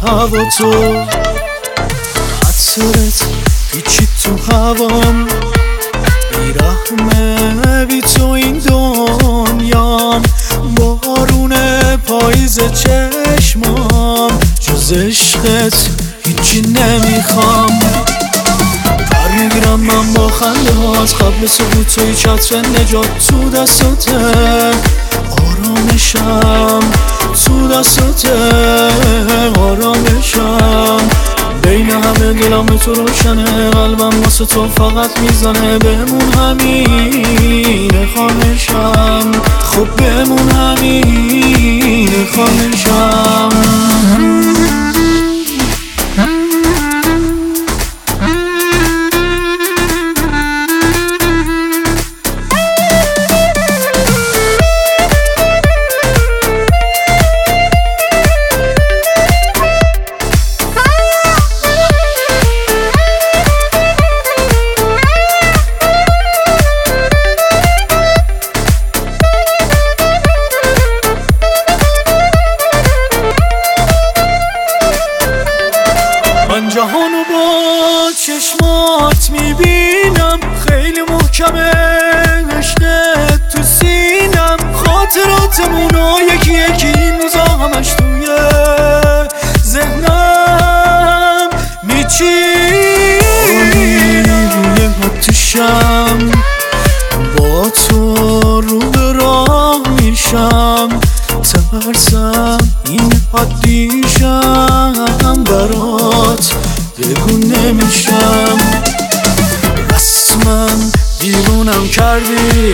هوا تو، حسرت پیچی تو هوام، بیرحمه بی تو این دنیام، بارون پاییز چشمام، جز عشقت هیچی نمیخوام. میگیرم من با خنده هات قبل سقوط توی چتر نجات، تو دستاته آرامشم، تو دستاته آرامشم، بین همه دلم تو روشنه، قلبم واسه تو فقط میزنه، بمون همینه خواهشم، خب بمون همینه خواهشم. من جهانو با چشمات میبینم، خیلی محکمه عشقت تو سینم، خاطراتمونو یکی یکی این روزا همش توی ذهنم میچینی، روی آتیشم با تو رو به راه میشم، ترسم این حدیشم برات بگو نمیشم، رسما دیوونم کردی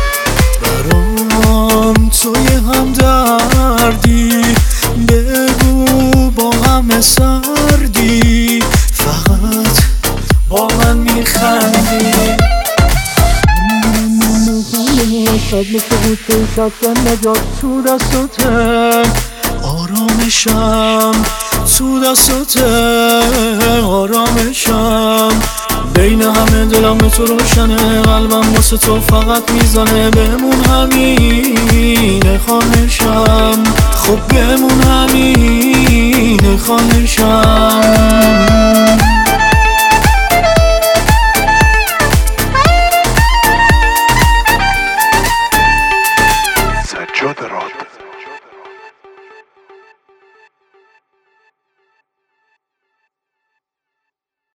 برام توی همدردی، بگو با همه سردی فقط با من میخندی. قبل سقوط توی چتر نجات، تو دستاته آرامشم، تو دستاته آرامشم، بین همه دلم تو روشنه، قلبم واسه تو فقط میزنه، بمون همینه خواهشم، خب بمون همینه خواهشم.